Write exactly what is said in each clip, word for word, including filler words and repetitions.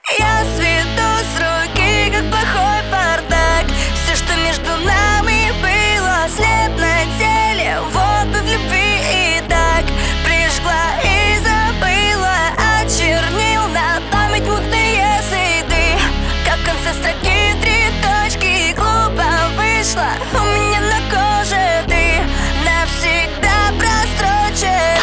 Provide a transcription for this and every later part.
Я сведу с руки, как плохой бардак. Все, что между нами было, след на теле, вот бы в любви и так прижгла и забыла от чернил на память мутные следы. Как в конце строки три точки, глупо вышло у меня на коже ты навсегда прострочен.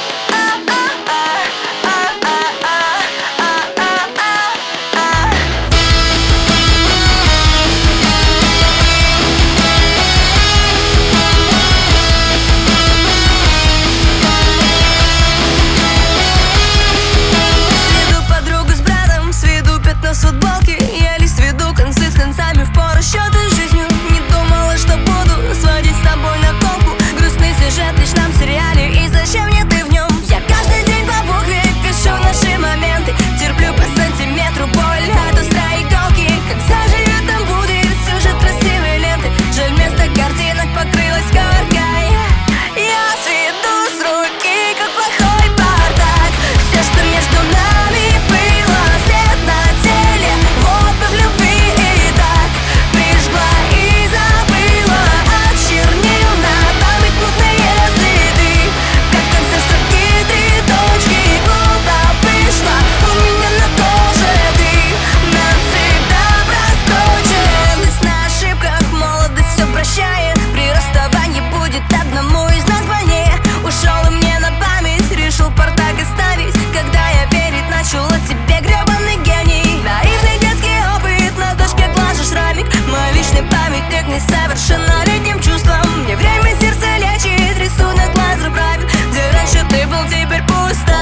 С футболки я лишь сведу концы с концами в пору счеты с жизнью. Не думала, что буду сводить с тобой на колку. Грустный сюжет лишь нам в сериале, и зачем мне ты в нем? Я каждый день по букве пишу наши моменты, терплю по сантиметру боль от острой иголки. Как заживет, там будет сюжет красивой ленты. Жаль, вместо картинок покрылась коркой. Я сведу с руки, как плохой бардак. Все, что между нами было, след на теле, вот бы в любви и так прижгла и забыла от чернил на память мутные следы. Как в конце строки три точки, глупо вышло у меня на коже ты навсегда прострочен. Здесь на ошибках молодость все прощает. При расставании будет одному из нас больнее. Ушел и мне на память решил портак оставить, когда я верить начал о тебе, гребаный гений. Наивный детский опыт, на дошке глажу шрамик. Мой личный памятник несовершеннолетним чувствам. Мне время сердце лечит, рисунок лазер правит. Где раньше ты был, теперь пусто.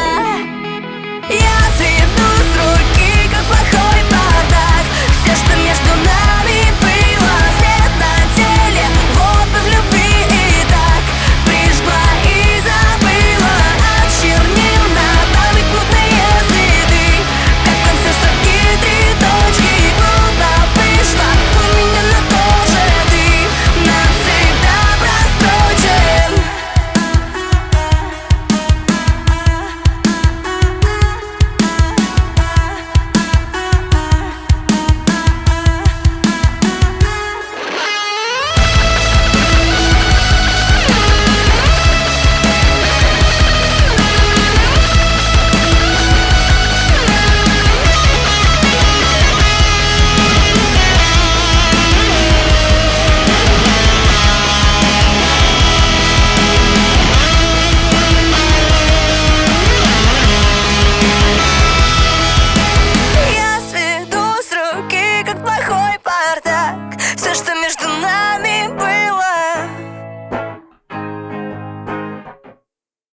Я сведу с руки, как плохой бардак. Все, что между нами было, след на теле, вот бы в любви и так прижгла и забыла от чернил на память мутные следы. Как в конце строки три точки, глупо вышло у меня на коже ты навсегда прострочен. Я сведу с руки, как плохой бардак. Все, что между нами